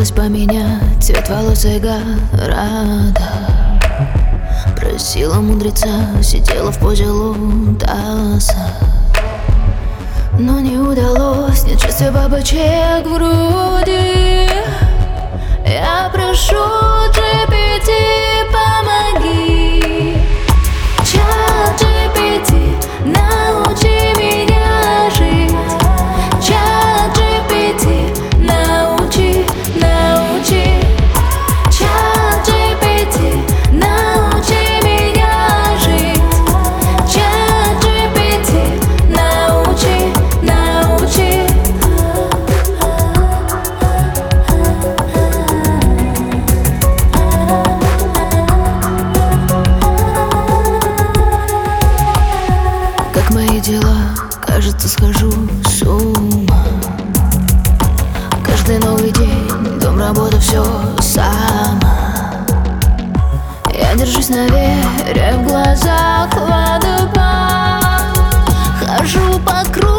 Пыталась поменять цвет волос и города. Просила мудреца, сидела в позе лотоса. Но не удалось, нет чувства бабочек в груди. Я прошу GPT, помоги. Чат GPT, научи меня жить. Чат GPT, научи. Чат GPT, научи меня жить. Чат GPT, научи. Как мои дела, кажется, схожу с ума. Каждый новый день, дом, работа, все сама. Я держусь на вере, в глазах водопад. Хожу по кругу.